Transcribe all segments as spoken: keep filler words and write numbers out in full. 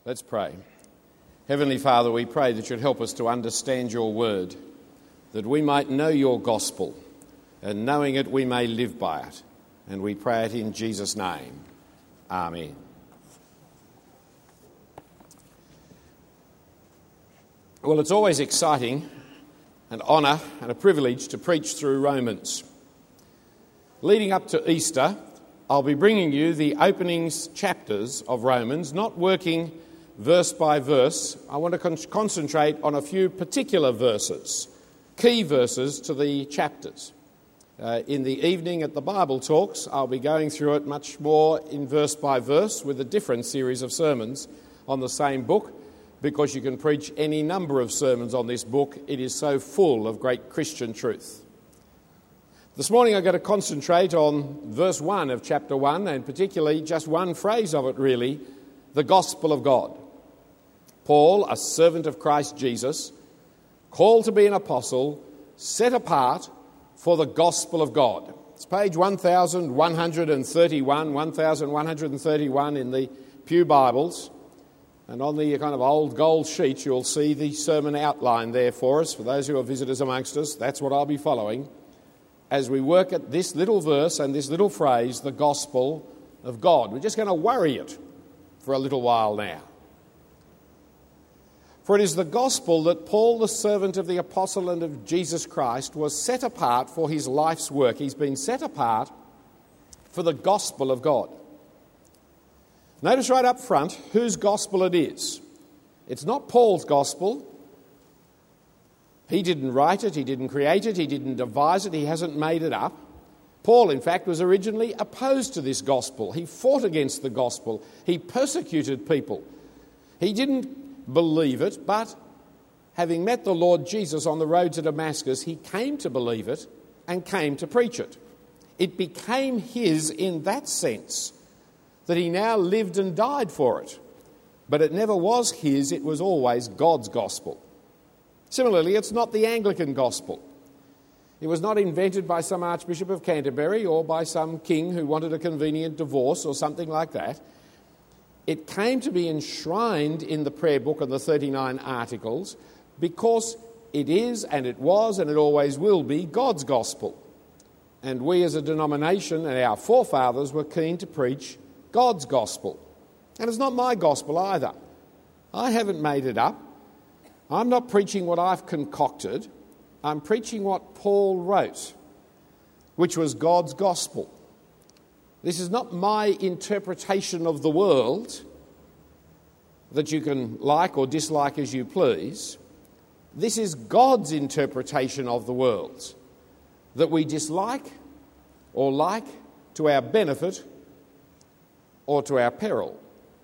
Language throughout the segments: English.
Let's pray. Heavenly Father, we pray that you'd help us to understand your word, that we might know your gospel, and knowing it we may live by it. And we pray it in Jesus' name. Amen. Well, it's always exciting, an honour and a privilege to preach through Romans. Leading up to Easter, I'll be bringing you the opening chapters of Romans, not working verse by verse. I want to con- concentrate on a few particular verses, key verses to the chapters. Uh, in the evening at the Bible Talks, I'll be going through it much more in verse by verse with a different series of sermons on the same book, because you can preach any number of sermons on this book. It is so full of great Christian truth. This morning I'm going to concentrate on verse one of chapter one, and particularly just one phrase of it really, the gospel of God. Paul, a servant of Christ Jesus, called to be an apostle, set apart for the gospel of God. It's page one thousand one hundred thirty-one, one thousand one hundred thirty-one in the Pew Bibles. And on the kind of old gold sheet, you'll see the sermon outline there for us. For those who are visitors amongst us, that's what I'll be following as we work at this little verse and this little phrase, the gospel of God. We're just going to worry it for a little while now. For it is the gospel that Paul, the servant of the apostle and of Jesus Christ, was set apart for his life's work. He's been set apart for the gospel of God. Notice right up front whose gospel it is. It's not Paul's gospel. He didn't write it, he didn't create it, he didn't devise it, he hasn't made it up. Paul, in fact, was originally opposed to this gospel. He fought against the gospel. He persecuted people. He didn't believe it, but having met the Lord Jesus on the road to Damascus, he came to believe it and came to preach it. It became his in that sense, that he now lived and died for it. But it never was his, it was always God's gospel. Similarly, it's not the Anglican gospel. It was not invented by some Archbishop of Canterbury or by some king who wanted a convenient divorce or something like that. It came to be enshrined in the prayer book of the thirty-nine Articles because it is and it was and it always will be God's gospel. And we as a denomination and our forefathers were keen to preach God's gospel. And it's not my gospel either. I haven't made it up. I'm not preaching what I've concocted. I'm preaching what Paul wrote, which was God's gospel. This is not my interpretation of the world that you can like or dislike as you please. This is God's interpretation of the world that we dislike or like to our benefit or to our peril.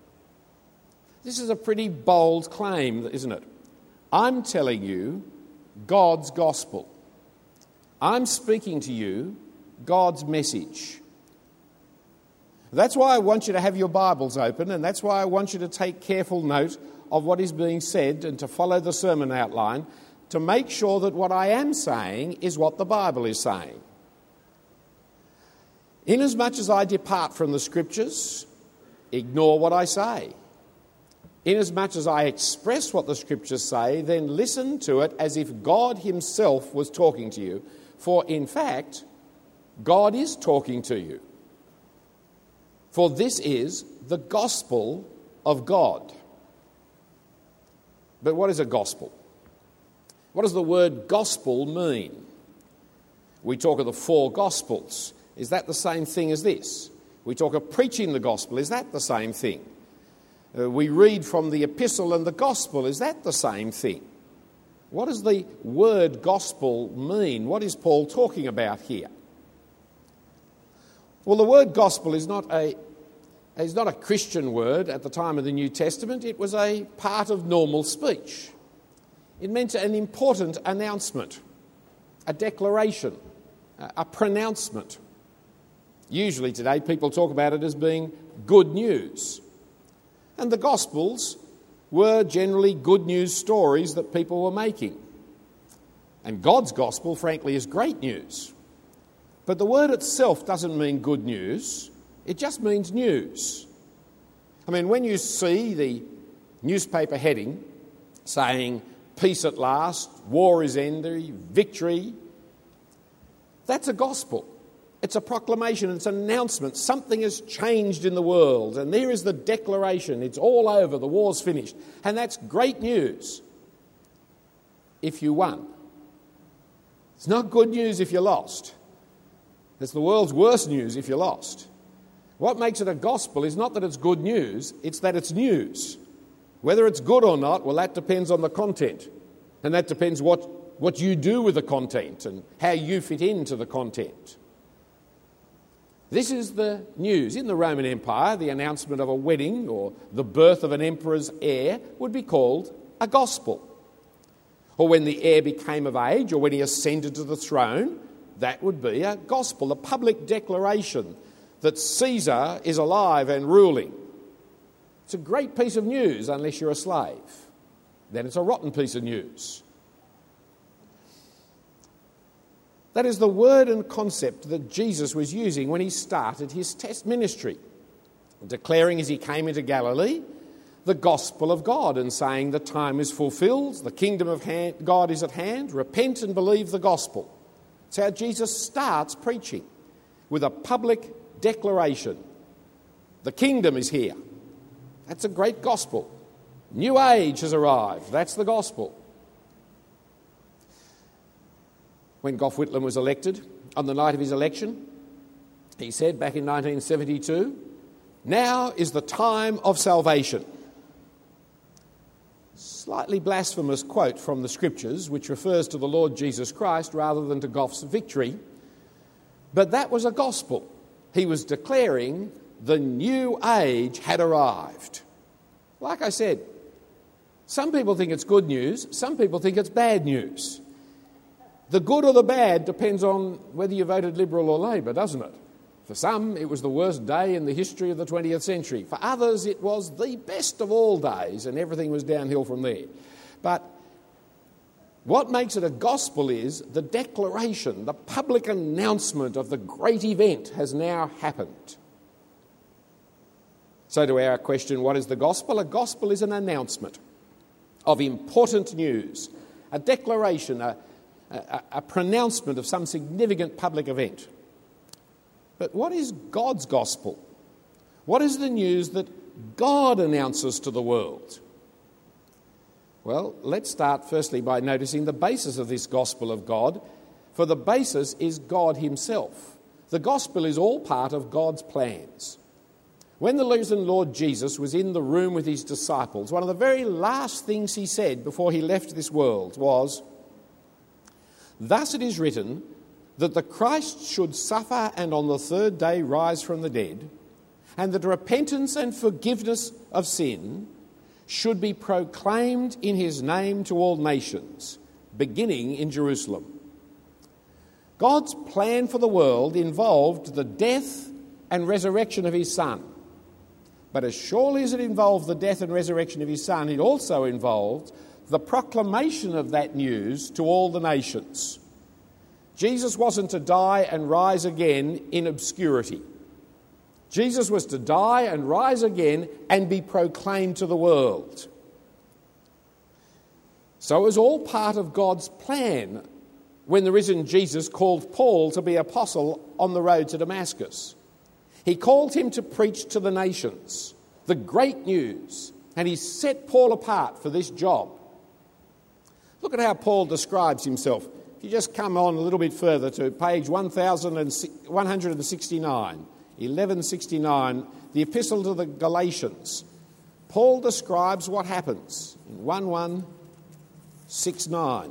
This is a pretty bold claim, isn't it? I'm telling you God's gospel. I'm speaking to you God's message. That's why I want you to have your Bibles open, and that's why I want you to take careful note of what is being said and to follow the sermon outline to make sure that what I am saying is what the Bible is saying. Inasmuch as I depart from the Scriptures, ignore what I say. Inasmuch as I express what the Scriptures say, then listen to it as if God himself was talking to you. For in fact, God is talking to you. For this is the gospel of God. But what is a gospel? What does the word gospel mean? We talk of the four gospels. Is that the same thing as this? We talk of preaching the gospel. Is that the same thing? Uh, we read from the epistle and the gospel. Is that the same thing? What does the word gospel mean? What is Paul talking about here? Well, the word gospel is not a is not a Christian word at the time of the New Testament. It was a part of normal speech. It meant an important announcement, a declaration, a pronouncement. Usually today people talk about it as being good news. And the Gospels were generally good news stories that people were making. And God's gospel, frankly, is great news. But the word itself doesn't mean good news. It just means news. I mean, when you see the newspaper heading saying, "Peace at last, war is ended, victory." That's a gospel. It's a proclamation, it's an announcement. Something has changed in the world, and there is the declaration. It's all over, the war's finished. And that's great news if you won. It's not good news if you lost. It's the world's worst news if you lost. What makes it a gospel is not that it's good news, it's that it's news. Whether it's good or not, well, that depends on the content. And that depends what, what you do with the content and how you fit into the content. This is the news. In the Roman Empire, the announcement of a wedding or the birth of an emperor's heir would be called a gospel. Or when the heir became of age or when he ascended to the throne, that would be a gospel, a public declaration that Caesar is alive and ruling. It's a great piece of news unless you're a slave. Then it's a rotten piece of news. That is the word and concept that Jesus was using when he started his test ministry, declaring as he came into Galilee the gospel of God and saying the time is fulfilled, the kingdom of God is at hand, repent and believe the gospel. It's how Jesus starts preaching, with a public declaration. The kingdom is here. That's a great gospel. New age has arrived. That's the gospel. When Gough Whitlam was elected, on the night of his election, he said back in nineteen seventy-two, "Now is the time of salvation." Slightly blasphemous quote from the Scriptures, which refers to the Lord Jesus Christ rather than to Gough's victory. But that was a gospel. He was declaring the new age had arrived. Like I said, some people think it's good news, some people think it's bad news. The good or the bad depends on whether you voted Liberal or Labor, doesn't it? For some, it was the worst day in the history of the twentieth century. For others, it was the best of all days, and everything was downhill from there. But what makes it a gospel is the declaration, the public announcement of the great event has now happened. So to our question, what is the gospel? A gospel is an announcement of important news, a declaration, a A, a pronouncement of some significant public event. But what is God's gospel? What is the news that God announces to the world? Well, let's start firstly by noticing the basis of this gospel of God, for the basis is God himself. The gospel is all part of God's plans. When the risen Lord Jesus was in the room with his disciples, one of the very last things he said before he left this world was, "Thus it is written that the Christ should suffer and on the third day rise from the dead, and that repentance and forgiveness of sin should be proclaimed in his name to all nations, beginning in Jerusalem." God's plan for the world involved the death and resurrection of his Son. But as surely as it involved the death and resurrection of his Son, it also involved the proclamation of that news to all the nations. Jesus wasn't to die and rise again in obscurity. Jesus was to die and rise again and be proclaimed to the world. So it was all part of God's plan when the risen Jesus called Paul to be apostle on the road to Damascus. He called him to preach to the nations the great news, and he set Paul apart for this job. Look at how Paul describes himself. If you just come on a little bit further to page one hundred sixty-nine, eleven sixty-nine, the Epistle to the Galatians, Paul describes what happens in eleven sixty-nine.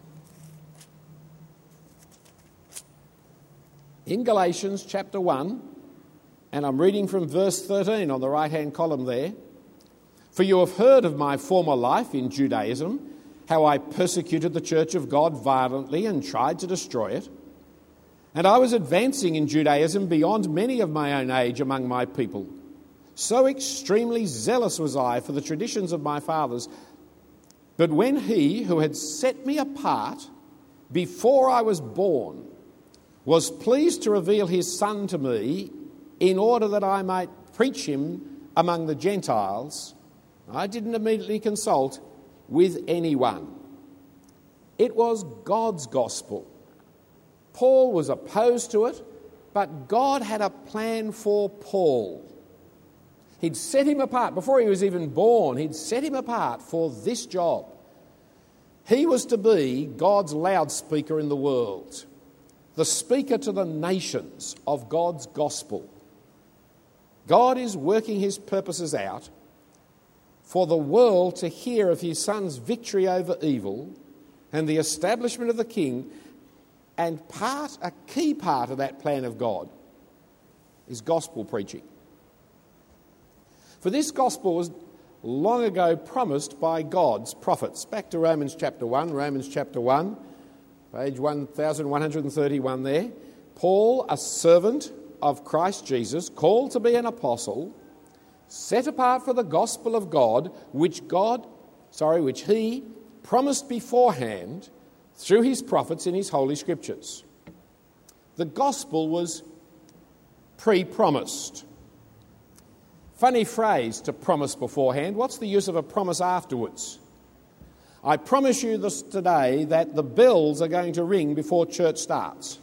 In Galatians chapter one, and I'm reading from verse thirteen on the right-hand column there, "For you have heard of my former life in Judaism, how I persecuted the church of God violently and tried to destroy it. And I was advancing in Judaism beyond many of my own age among my people. So extremely zealous was I for the traditions of my fathers. But when he who had set me apart before I was born was pleased to reveal his Son to me in order that I might preach him among the Gentiles, I didn't immediately consult with anyone. It was God's gospel. Paul was opposed to it, but God had a plan for Paul. He'd set him apart. Before he was even born, he'd set him apart for this job. He was to be God's loudspeaker in the world, the speaker to the nations of God's gospel. God is working his purposes out for the world to hear of his Son's victory over evil and the establishment of the King, and part, a key part of that plan of God is gospel preaching. For this gospel was long ago promised by God's prophets. Back to Romans chapter one, Romans chapter one, page one thousand one hundred thirty-one there. Paul, a servant of Christ Jesus, called to be an apostle, set apart for the gospel of God, which God, sorry, which he promised beforehand through his prophets in his holy scriptures. The gospel was pre-promised. Funny phrase, to promise beforehand. What's the use of a promise afterwards? I promise you this today that the bells are going to ring before church starts.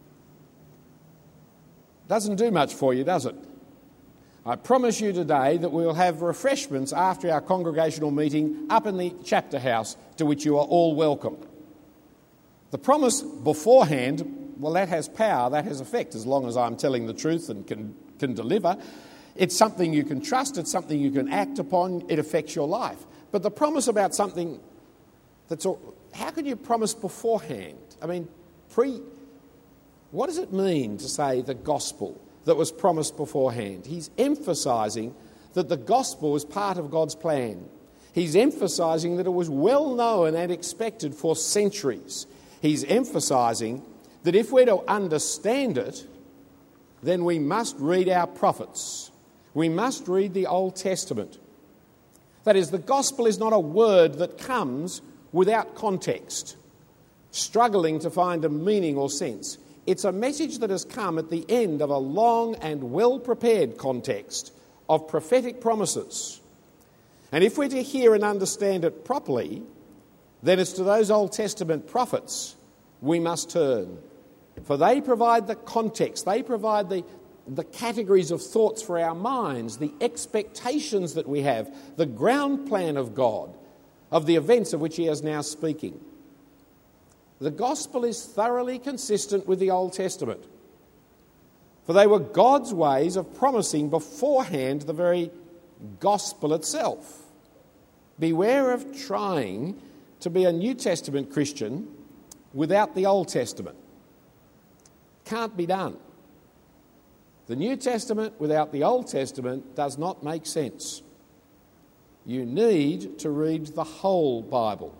Doesn't do much for you, does it? I promise you today that we'll have refreshments after our congregational meeting up in the chapter house, to which you are all welcome. The promise beforehand, well, that has power, that has effect, as long as I'm telling the truth and can, can deliver. It's something you can trust, it's something you can act upon, it affects your life. But the promise about something that's all, how can you promise beforehand? I mean, pre, what does it mean to say the gospel that was promised beforehand? He's emphasising that the gospel was part of God's plan. He's emphasising that it was well known and expected for centuries. He's emphasising that if we're to understand it, then we must read our prophets. We must read the Old Testament. That is, the gospel is not a word that comes without context, struggling to find a meaning or sense. It's a message that has come at the end of a long and well-prepared context of prophetic promises. And if we're to hear and understand it properly, then it's to those Old Testament prophets we must turn. For they provide the context, they provide the, the categories of thoughts for our minds, the expectations that we have, the ground plan of God, of the events of which he is now speaking. The gospel is thoroughly consistent with the Old Testament, for they were God's ways of promising beforehand the very gospel itself. Beware of trying to be a New Testament Christian without the Old Testament. Can't be done. The New Testament without the Old Testament does not make sense. You need to read the whole Bible.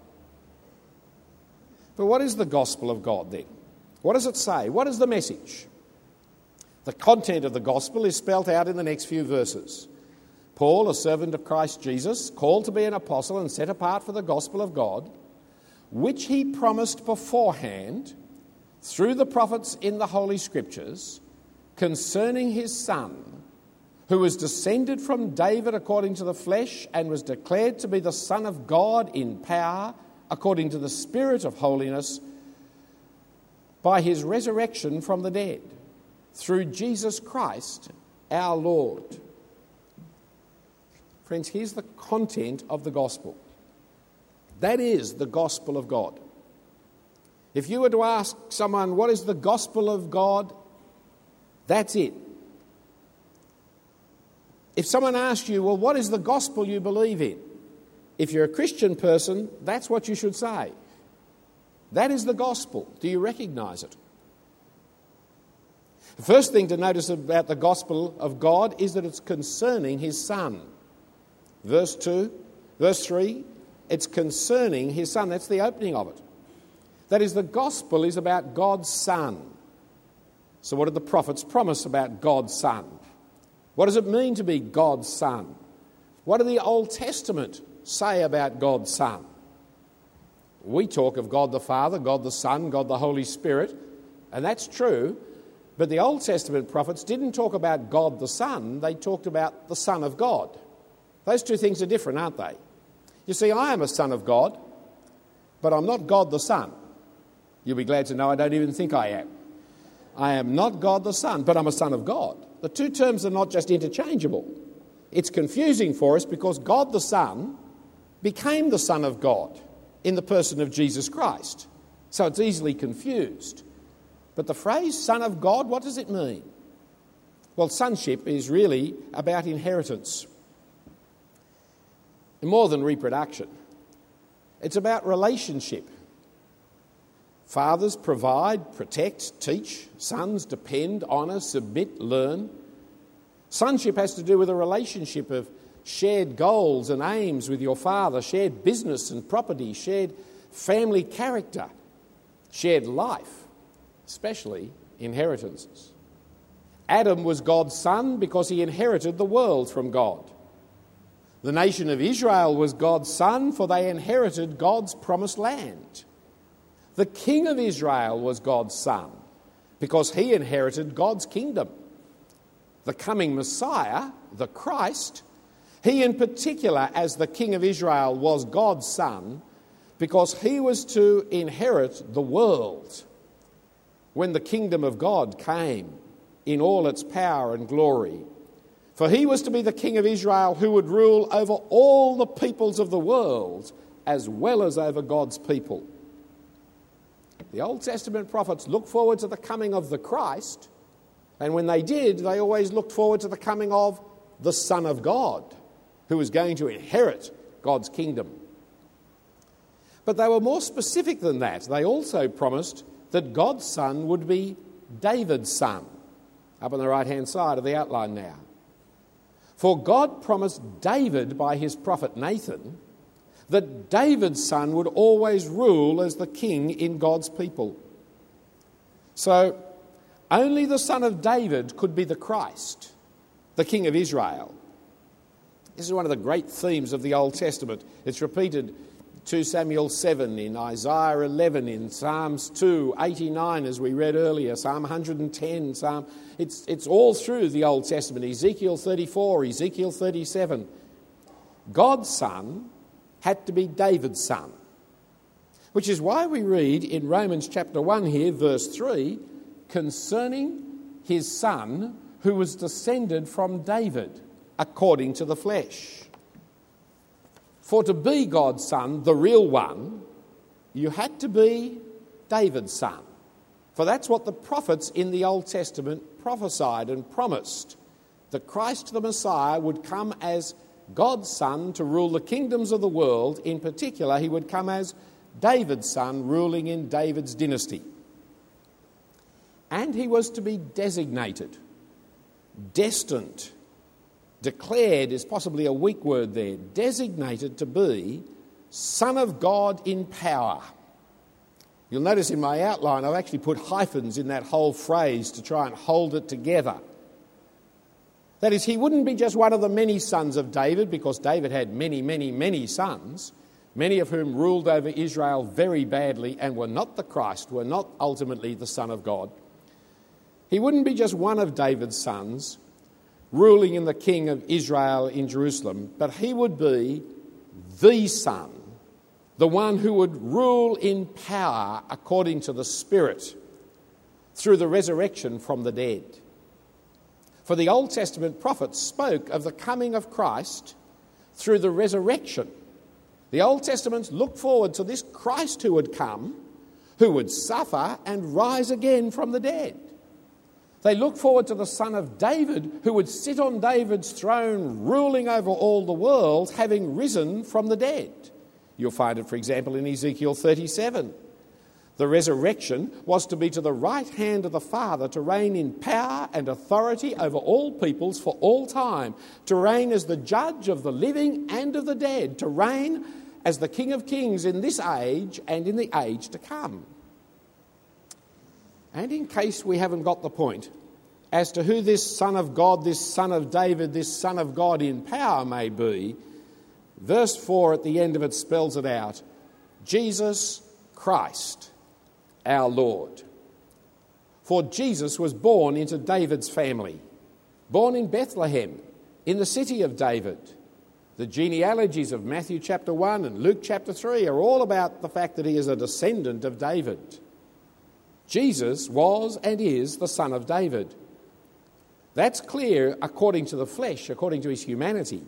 But what is the gospel of God then? What does it say? What is the message? The content of the gospel is spelt out in the next few verses. Paul, a servant of Christ Jesus, called to be an apostle and set apart for the gospel of God, which he promised beforehand through the prophets in the Holy Scriptures, concerning his Son, who was descended from David according to the flesh and was declared to be the Son of God in power according to the Spirit of holiness, by his resurrection from the dead, through Jesus Christ our Lord. Friends, here's the content of the gospel. That is the gospel of God. If you were to ask someone, what is the gospel of God? That's it. If someone asked you, well, what is the gospel you believe in? If you're a Christian person, that's what you should say. That is the gospel. Do you recognise it? The first thing to notice about the gospel of God is that it's concerning his Son. Verse two, verse three, it's concerning his Son. That's the opening of it. That is, the gospel is about God's Son. So what did the prophets promise about God's Son? What does it mean to be God's Son? What did the Old Testament say about God's Son? We talk of God the Father, God the Son, God the Holy Spirit, and that's true, but the Old Testament prophets didn't talk about God the Son, they talked about the Son of God. Those two things are different, aren't they? You see, I am a son of God, but I'm not God the Son. You'll be glad to know I don't even think I am. I am not God the Son, but I'm a son of God. The two terms are not just interchangeable. It's confusing for us because God the Son became the Son of God in the person of Jesus Christ. So it's easily confused. But the phrase Son of God, what does it mean? Well, sonship is really about inheritance. More than reproduction. It's about relationship. Fathers provide, protect, teach. Sons depend, honour, submit, learn. Sonship has to do with a relationship of shared goals and aims with your father, shared business and property, shared family character, shared life, especially inheritances. Adam was God's son because he inherited the world from God. The nation of Israel was God's son, for they inherited God's promised land. The king of Israel was God's son because he inherited God's kingdom. The coming Messiah, the Christ, he in particular as the king of Israel was God's son because he was to inherit the world when the kingdom of God came in all its power and glory. For he was to be the king of Israel who would rule over all the peoples of the world as well as over God's people. The Old Testament prophets looked forward to the coming of the Christ, and when they did, they always looked forward to the coming of the Son of God, who was going to inherit God's kingdom. But they were more specific than that. They also promised that God's Son would be David's son, up on the right-hand side of the outline now. For God promised David by his prophet Nathan that David's son would always rule as the king in God's people. So only the son of David could be the Christ, the king of Israel. This is one of the great themes of the Old Testament. It's repeated two Samuel seven, in Isaiah eleven, in Psalms two, eighty-nine, as we read earlier, Psalm one hundred ten, Psalm... It's, it's all through the Old Testament, Ezekiel thirty-four, Ezekiel thirty-seven. God's son had to be David's son, which is why we read in Romans chapter one here, verse three, concerning his son who was descended from David according to the flesh. For to be God's son, the real one, you had to be David's son. For that's what the prophets in the Old Testament prophesied and promised. That Christ the Messiah would come as God's son to rule the kingdoms of the world. In particular, he would come as David's son, ruling in David's dynasty. And he was to be designated, destined. Declared is possibly a weak word there. Designated to be Son of God in power. You'll notice in my outline I've actually put hyphens in that whole phrase to try and hold it together. That is, he wouldn't be just one of the many sons of David, because David had many, many, many sons, many of whom ruled over Israel very badly and were not the Christ, were not ultimately the Son of God. He wouldn't be just one of David's sons, ruling in the king of Israel in Jerusalem, but he would be the Son, the one who would rule in power according to the Spirit through the resurrection from the dead. For the Old Testament prophets spoke of the coming of Christ through the resurrection. The Old Testament looked forward to this Christ who would come, who would suffer and rise again from the dead. They look forward to the son of David who would sit on David's throne, ruling over all the world, having risen from the dead. You'll find it, for example, in Ezekiel thirty-seven. The resurrection was to be to the right hand of the Father, to reign in power and authority over all peoples for all time, to reign as the judge of the living and of the dead, to reign as the King of Kings in this age and in the age to come. And in case we haven't got the point as to who this Son of God, this Son of David, this Son of God in power may be, verse four at the end of it spells it out. Jesus Christ, our Lord. For Jesus was born into David's family, born in Bethlehem, in the city of David. The genealogies of Matthew chapter one and Luke chapter three are all about the fact that he is a descendant of David. Jesus was and is the son of David. That's clear according to the flesh, according to his humanity.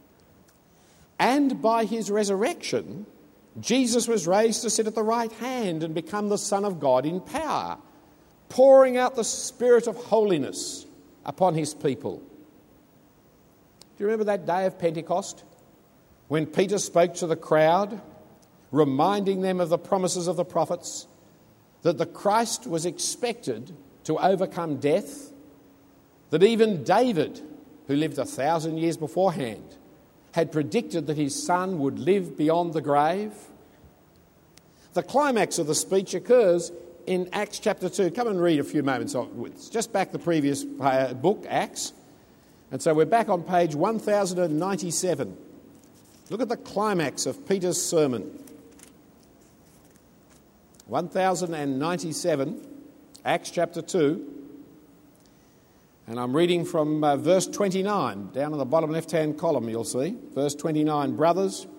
And by his resurrection, Jesus was raised to sit at the right hand and become the Son of God in power, pouring out the Spirit of holiness upon his people. Do you remember that day of Pentecost when Peter spoke to the crowd, reminding them of the promises of the prophets, that the Christ was expected to overcome death, that even David, who lived a thousand years beforehand, had predicted that his son would live beyond the grave? The climax of the speech occurs in Acts chapter two. Come and read a few moments of it. It's just back the previous book, Acts. And so we're back on page one thousand ninety-seven. Look at the climax of Peter's sermon. one thousand ninety-seven, Acts chapter two. And I'm reading from uh, verse twenty-nine. Down on the bottom left-hand column you'll see. Verse twenty-nine, brothers,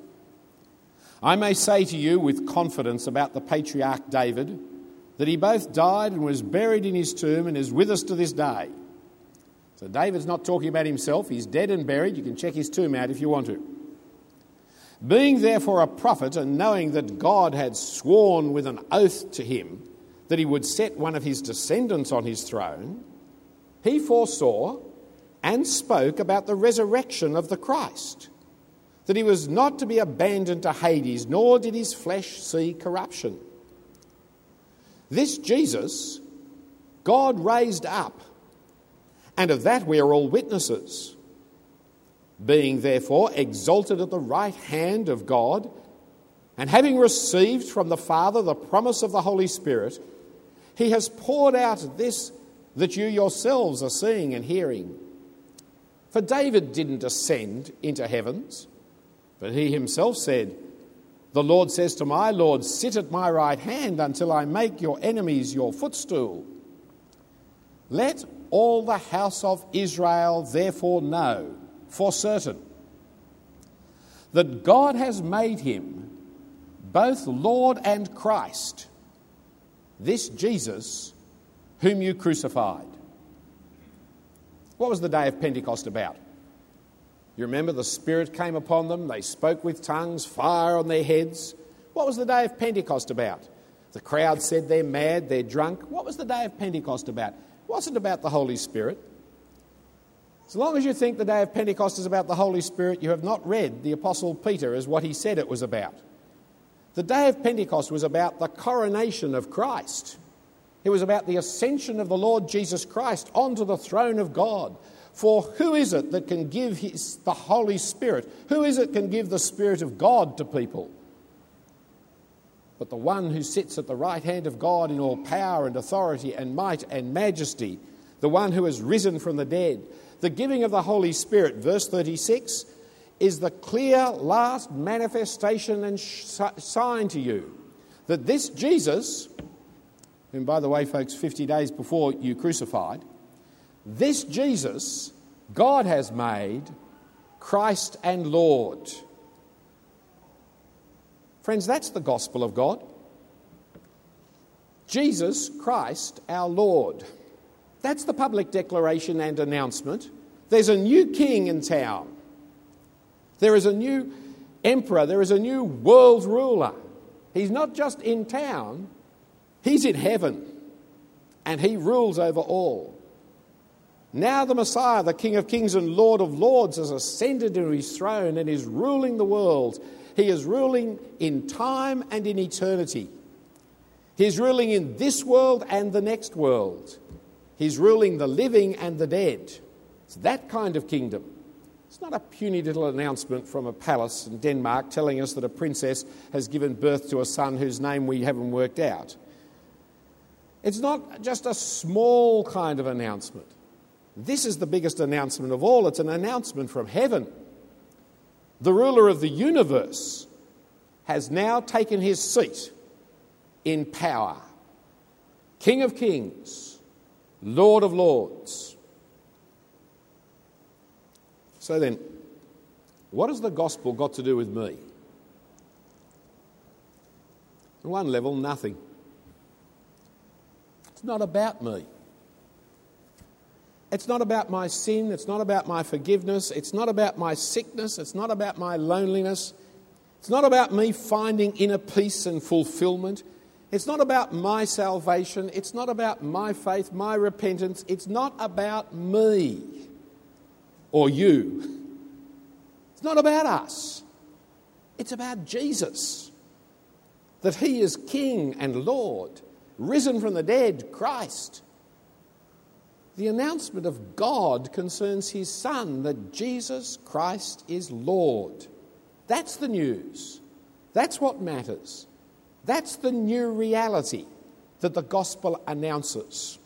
I may say to you with confidence about the patriarch David that he both died and was buried in his tomb and is with us to this day. So David's not talking about himself. He's dead and buried. You can check his tomb out if you want to. Being therefore a prophet and knowing that God had sworn with an oath to him that he would set one of his descendants on his throne, he foresaw and spoke about the resurrection of the Christ, that he was not to be abandoned to Hades, nor did his flesh see corruption. This Jesus God raised up, and of that we are all witnesses. Being therefore exalted at the right hand of God, and having received from the Father the promise of the Holy Spirit, he has poured out this that you yourselves are seeing and hearing. For David didn't ascend into heavens, but he himself said, the Lord says to my Lord, sit at my right hand until I make your enemies your footstool. Let all the house of Israel therefore know for certain that God has made him both Lord and Christ, this Jesus whom you crucified. What was the day of Pentecost about? You remember the Spirit came upon them, they spoke with tongues, fire on their heads. What was the day of Pentecost about? The crowd said they're mad, they're drunk. What was the day of Pentecost about? It wasn't about the Holy Spirit. As long as you think the day of Pentecost is about the Holy Spirit, you have not read the Apostle Peter as what he said it was about. The day of Pentecost was about the coronation of Christ. It was about the ascension of the Lord Jesus Christ onto the throne of God. For who is it that can give his, the Holy Spirit? Who is it can give the Spirit of God to people? But the one who sits at the right hand of God in all power and authority and might and majesty, the one who has risen from the dead. The giving of the Holy Spirit, verse thirty-six, is the clear last manifestation and sh- sign to you that this Jesus, whom, by the way, folks, fifty days before you crucified, this Jesus God has made Christ and Lord. Friends, that's the gospel of God. Jesus Christ our Lord. That's the public declaration and announcement. There's a new king in town. There is a new emperor. There is a new world ruler. He's not just in town, he's in heaven, and he rules over all. Now the Messiah, the King of Kings and Lord of Lords, has ascended to his throne and is ruling the world. He is ruling in time and in eternity. He's ruling in this world and the next world. He's ruling the living and the dead. It's that kind of kingdom. It's not a puny little announcement from a palace in Denmark telling us that a princess has given birth to a son whose name we haven't worked out. It's not just a small kind of announcement. This is the biggest announcement of all. It's an announcement from heaven. The ruler of the universe has now taken his seat in power. King of Kings, Lord of Lords. So then, What has the gospel got to do with me? On one level, nothing. It's not about me. It's not about my sin. It's not about my forgiveness. It's not about my sickness. It's not about my loneliness. It's not about me finding inner peace and fulfillment. It's not about my salvation. It's not about my faith, my repentance. It's not about me or you. It's not about us. It's about Jesus. That he is King and Lord, risen from the dead, Christ. The announcement of God concerns his Son, that Jesus Christ is Lord. That's the news. That's what matters. That's the new reality that the gospel announces.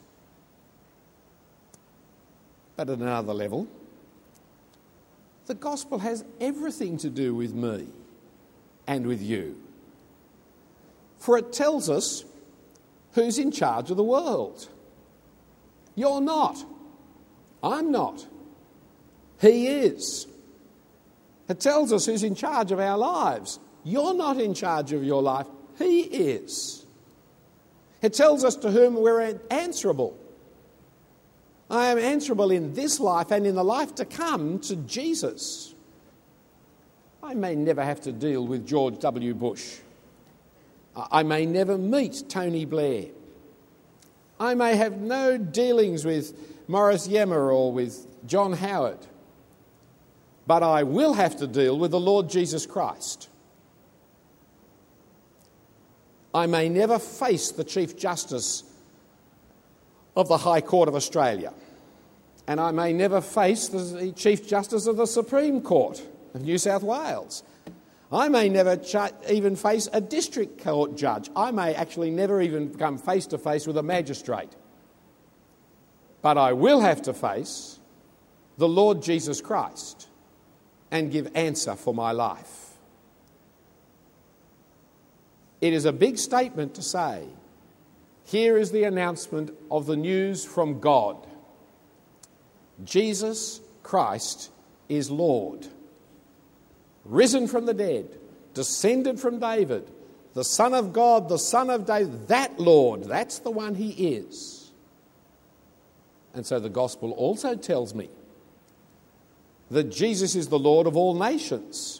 But at another level, the gospel has everything to do with me and with you. For it tells us who's in charge of the world. You're not. I'm not. He is. It tells us who's in charge of our lives. You're not in charge of your life. He is. It tells us to whom we're answerable. I am answerable in this life and in the life to come to Jesus. I may never have to deal with George W. Bush. I may never meet Tony Blair. I may have no dealings with Morris Yemmer or with John Howard. But I will have to deal with the Lord Jesus Christ. I may never face the Chief Justice of the High Court of Australia. And I may never face the Chief Justice of the Supreme Court of New South Wales. I may never ch- even face a district court judge. I may actually never even come face to face with a magistrate. But I will have to face the Lord Jesus Christ and give answer for my life. It is a big statement to say, here is the announcement of the news from God. Jesus Christ is Lord. Risen from the dead, descended from David, the Son of God, the Son of David, that Lord, that's the one he is. And so the gospel also tells me that Jesus is the Lord of all nations.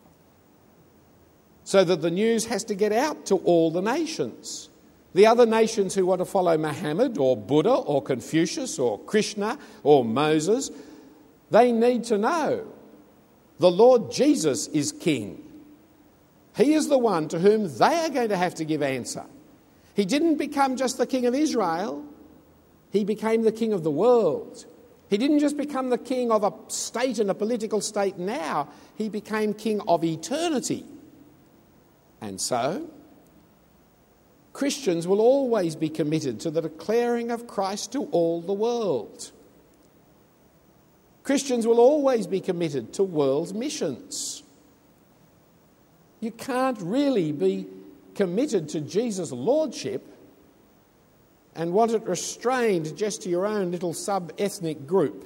So that the news has to get out to all the nations. The other nations who want to follow Muhammad or Buddha or Confucius or Krishna or Moses, they need to know the Lord Jesus is King. He is the one to whom they are going to have to give answer. He didn't become just the King of Israel. He became the King of the world. He didn't just become the king of a state and a political state now. He became king of eternity. And so, Christians will always be committed to the declaring of Christ to all the world. Christians will always be committed to world missions. You can't really be committed to Jesus' lordship and want it restrained just to your own little sub-ethnic group.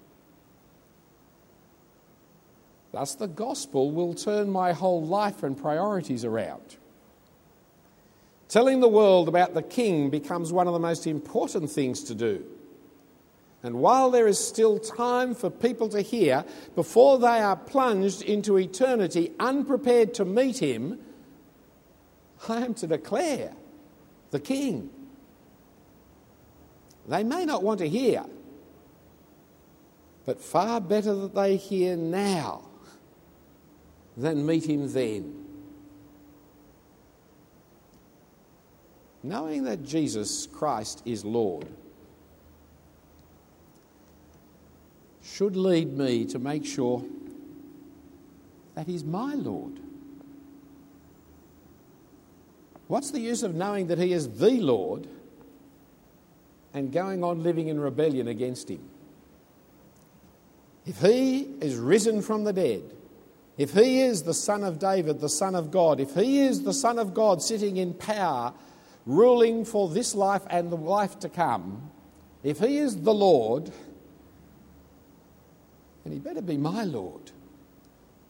Thus, the gospel will turn my whole life and priorities around. Telling the world about the King becomes one of the most important things to do. And while there is still time for people to hear, before they are plunged into eternity unprepared to meet him, I am to declare the King. They may not want to hear, but far better that they hear now than meet him then. Knowing that Jesus Christ is Lord should lead me to make sure that he's my Lord. What's the use of knowing that he is the Lord and going on living in rebellion against him? If he is risen from the dead, if he is the Son of David, the Son of God, if he is the Son of God sitting in power, ruling for this life and the life to come, if he is the Lord, then he better be my Lord.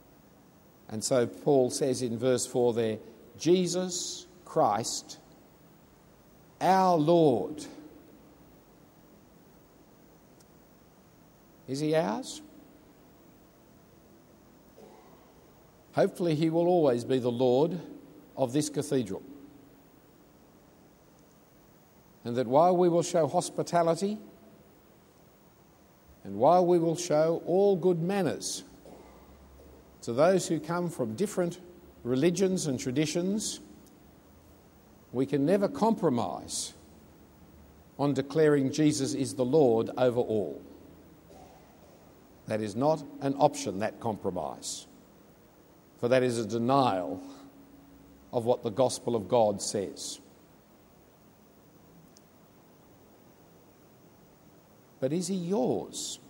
And so Paul says in verse four there, Jesus Christ, our Lord. Is he ours? Hopefully he will always be the Lord of this cathedral. And that while we will show hospitality and while we will show all good manners to those who come from different religions and traditions, we can never compromise on declaring Jesus is the Lord over all. That is not an option, that compromise, for that is a denial of what the gospel of God says. But is he yours?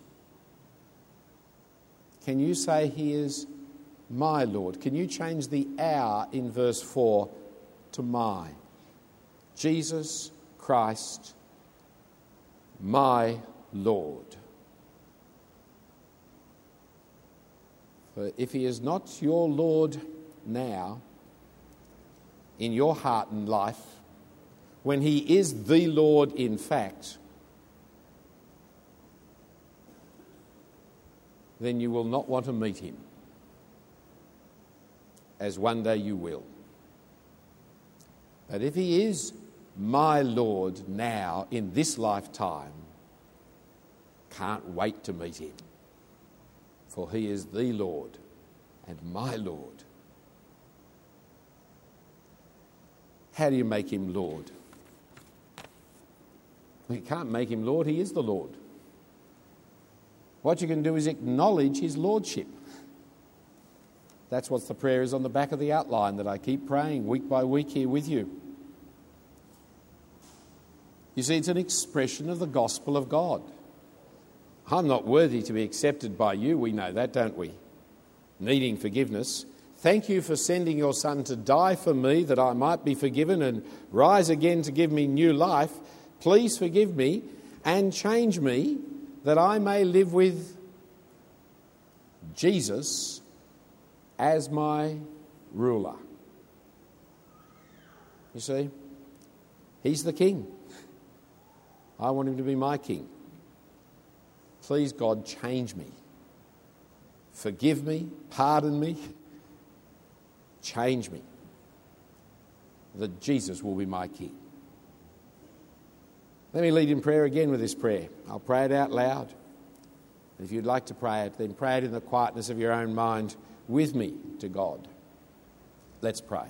Can you say he is my Lord? Can you change the our in verse four to my? Jesus Christ, my Lord. For if he is not your Lord now, in your heart and life, when he is the Lord in fact, then you will not want to meet him, as one day you will. But if he is my Lord now in this lifetime, can't wait to meet him, for he is the Lord and my Lord. How do you make him Lord? Well, you can't make him Lord, he is the Lord. What you can do is acknowledge his lordship. That's what the prayer is on the back of the outline that I keep praying week by week here with you. You see, it's an expression of the gospel of God. I'm not worthy to be accepted by you. We know that, don't we? Needing forgiveness. Thank you for sending your Son to die for me that I might be forgiven and rise again to give me new life. Please forgive me and change me that I may live with Jesus as my ruler. You see, he's the king. I want him to be my king. Please, God, change me. Forgive me, pardon me, change me, that Jesus will be my king. Let me lead in prayer again with this prayer. I'll pray it out loud. If you'd like to pray it, then pray it in the quietness of your own mind with me to God. Let's pray.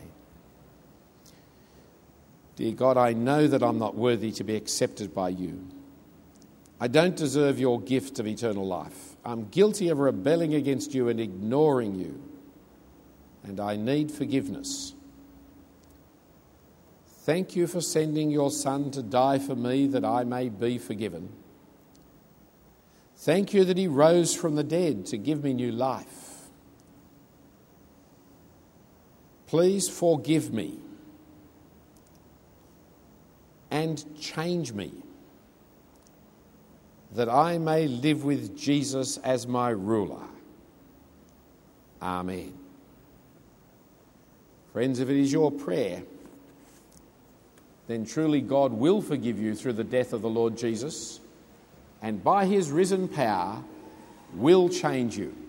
Dear God, I know that I'm not worthy to be accepted by you. I don't deserve your gift of eternal life. I'm guilty of rebelling against you and ignoring you, and I need forgiveness. Thank you for sending your Son to die for me that I may be forgiven. Thank you that he rose from the dead to give me new life. Please forgive me and change me that I may live with Jesus as my ruler. Amen. Friends, if it is your prayer, then truly God will forgive you through the death of the Lord Jesus, and by his risen power will change you.